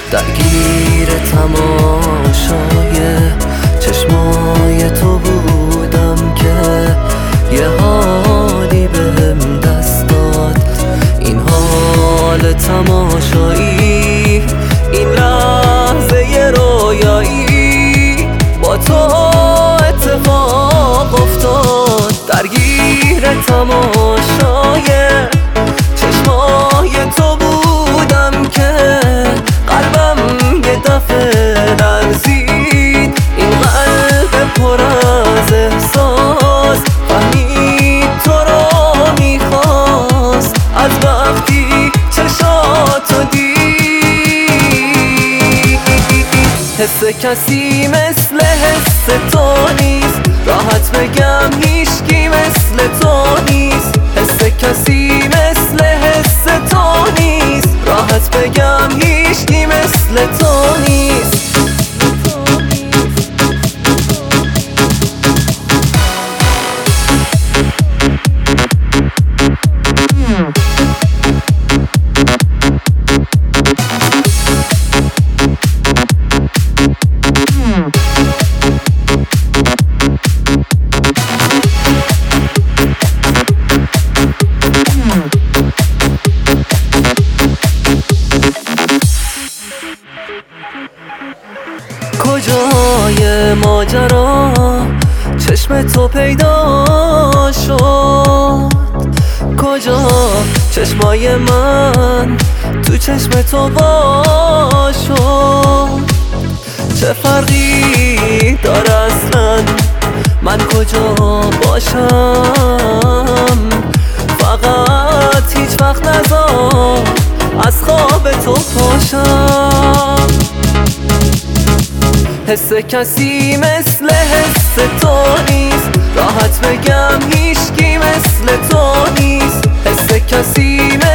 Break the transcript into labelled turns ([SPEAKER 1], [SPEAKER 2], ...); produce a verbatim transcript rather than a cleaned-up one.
[SPEAKER 1] درگیر تماشای چشمای تو بودم که یه حالی بهم دست داد. این حال تماشایی، این لحظه ی رویایی با تو اتفاق افتاد. درگیر تماشای چشمای تو بودم که قلبم یه دفعه لرزید. این قلب پر از احساس فهمید تو رو میخواست از وقتی چشاتو دید. حس کسی مثل حس تو نیست، راحت بگم هیچکی مثل تو نیست. حس کسی مثل حس تو نیست، راحت بگم هیچکی مثل تو نیست. کجای ماجرا چشم تو پیدا شد؟ کجا چشمای من تو چشم تو وا شد؟ چه فرقی داره اصلا من کجا باشم؟ فقط هیچ وقت نذار از خواب تو پاشم. حس کسی مثل حس تو نیست، راحت بگم هیچکی مثل تو نیست. حس کسی